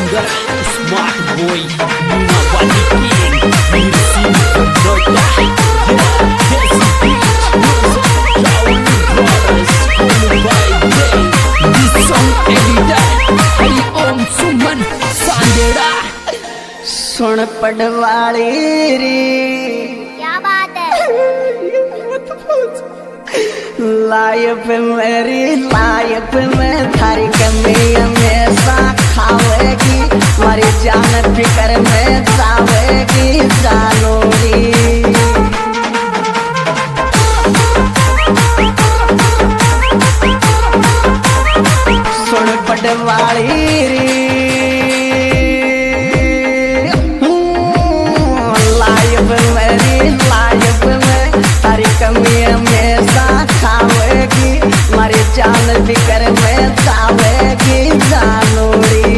singer, smart boy, Munawati King, Mirsin, Nota, Desi Beach, Shaolin Brothers, Kulu by Day, this song editor, Hari Om Suman, Sandera. सुन पड़वाली रे, क्या बात है? Life मेरी life में थारी कमी हमेशा खावेगी, मारी जान फिकर में जावेगी जानोरी। सुन पड़वाली रे, कमी हमेशा खावेगी, मारी जान फिकर में जावेगी जानोरी।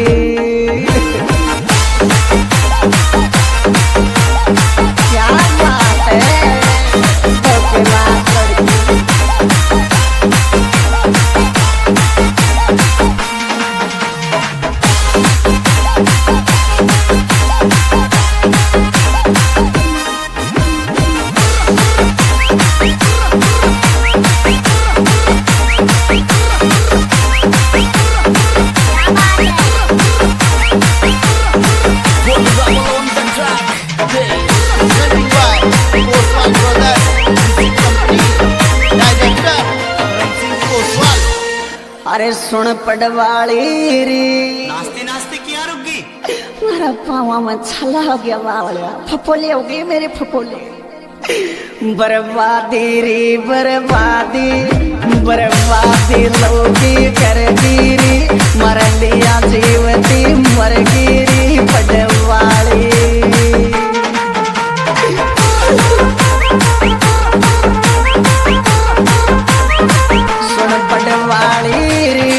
क्या बात है तो के बात लड़की। अरे सुन पड़वाली रे, नाचते नाचते क्या रुक गई? मेरा पावा में छला हो गया बावलिया, फपोले हो गई मेरे फपोले। बर्बादी रे बर्बादी, बर्बादी लोगी कर दी रे, मर लिया जीवती मर गिरी पड़वाली। सुन पड़वाली रे,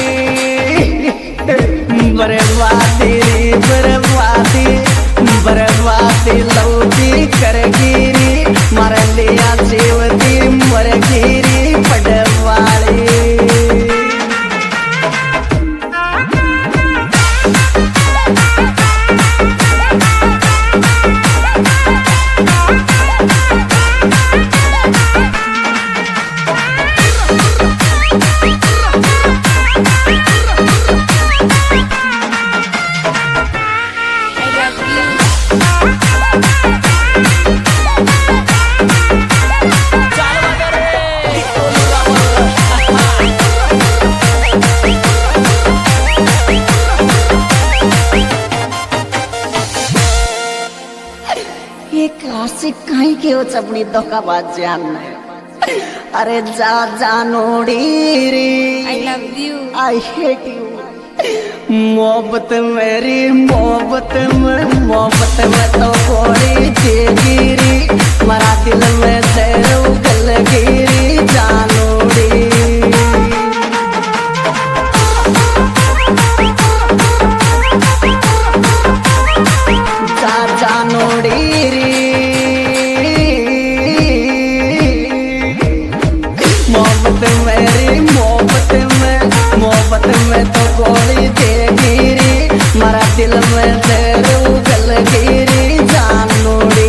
बर्बादी रे बर्बादी, बर्बादी लोगी कर गिरी, मर लिया जीवती मर गिरी पड़वाली। आशिक कहीं के हो अपनी धोखाबाज जान है। अरे जा जानोड़ी रे, I love you. I hate you। मोहब्बत मेरी मोहब्बत में तो गोरी जेगिरी, मरा दिल में तेरे उगल गिरी जानोड़ी। जा जानोड़ी रे, मोहब्बत मेरी मोहब्बत में तो गोली दे गिरी, मरा दिल में तेरे उगल गिरी जानोड़ी।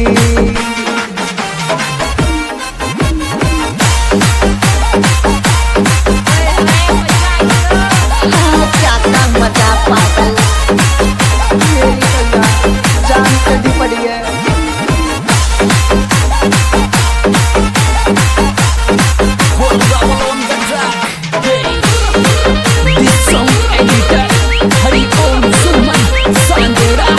चाहता मजा पागल, जान कड़ी पड़ी है। This song editor, Hari Om Suman, Sandera.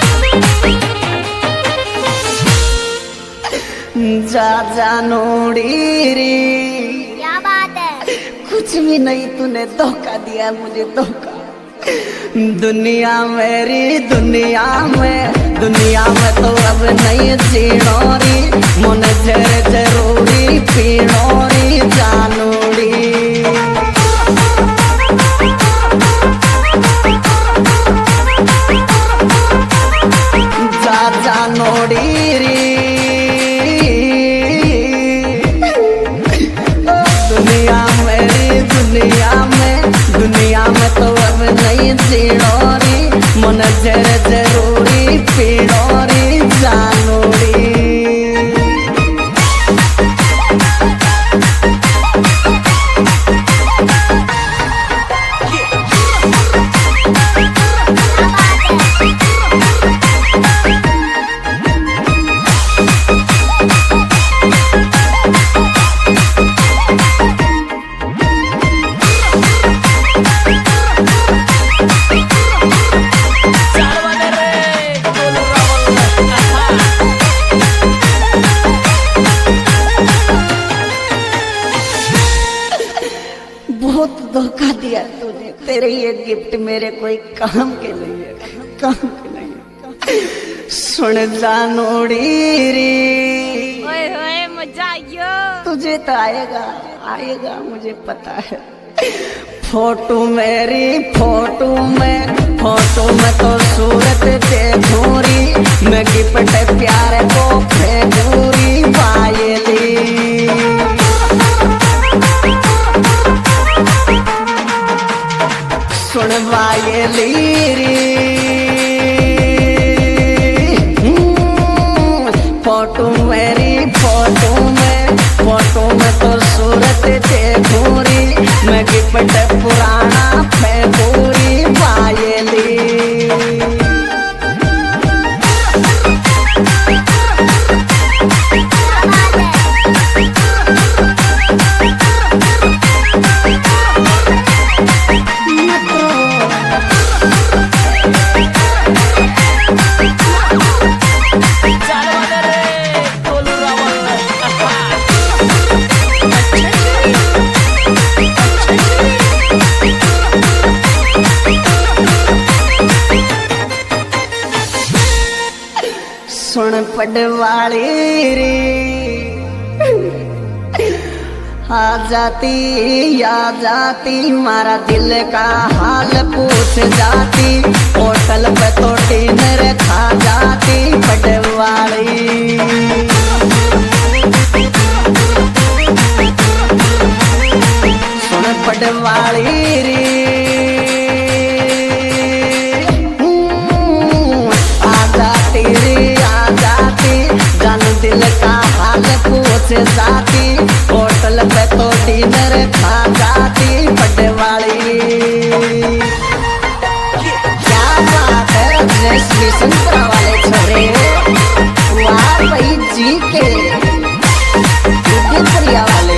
जा जानोड़ी रे, क्या बात है? कुछ भी नहीं, तूने धोखा दिया मुझे धोखा। दुनिया मेरी दुनिया में तो अब नहीं जीनोरी, मन जरूरी पीनोरी जानोड़ी। जा जानोड़ी रे, दुनिया में तो अब नहीं जीनोरी, नजर जरूरी पिड़ोरी जानोड़ी। बहुत धोखा दिया तूने, तेरे ये गिफ्ट मेरे कोई काम के नहीं है, काम के नहीं है। सुन जानोड़ी रे, ओए होए मजा आयो। तुझे तो आएगा आएगा मुझे पता है। फोटो मेरी फोटो में तो सूरत देखूरी, मैं गिफ्ट प्यार को फेंकूरी पायली। सुन वायली रे, फोटो मेरी फोटो में तो सूरत देखूरी, मैं गिफ्ट पुराना फेंकूरी वायली। सुन पडवाली रे, आ जाती मारा दिल का हाल पूछ जाती, होटल पे तो डिनर खा जाती पडवाली। सुन पडवाली रे, दिल का हाल पूछ जाती, होटल पे तो डिनर खा जाती पडवाली। क्या बात है रजनी संतरा वाले छोरे, वाह भाई जी के प्रिया वाले।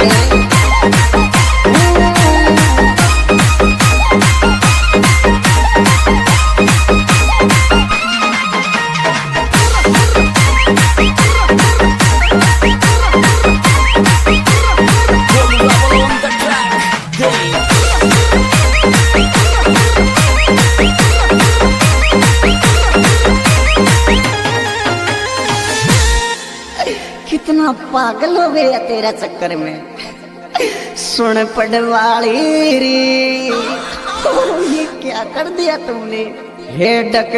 कितना पागल हो गया तेरा चक्कर में। सुन पडवाली रे, ये क्या कर दिया तुमने। हेडक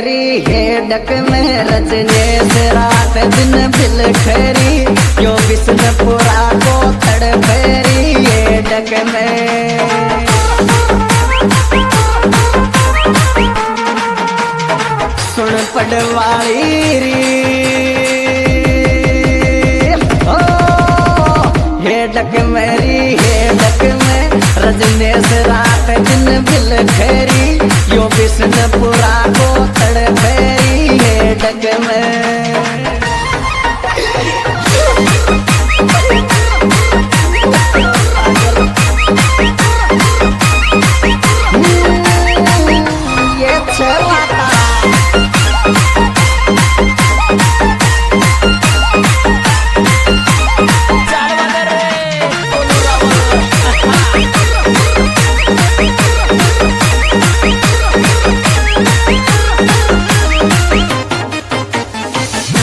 में रजनीश रात दिन बिल खरी, यो बिष्णुपुरा को तड़फेरी हेडक में। सुन पडवाली रे, हेडक में रजनीश रात दिन बिल खरी, यो बिष्णुपुरा को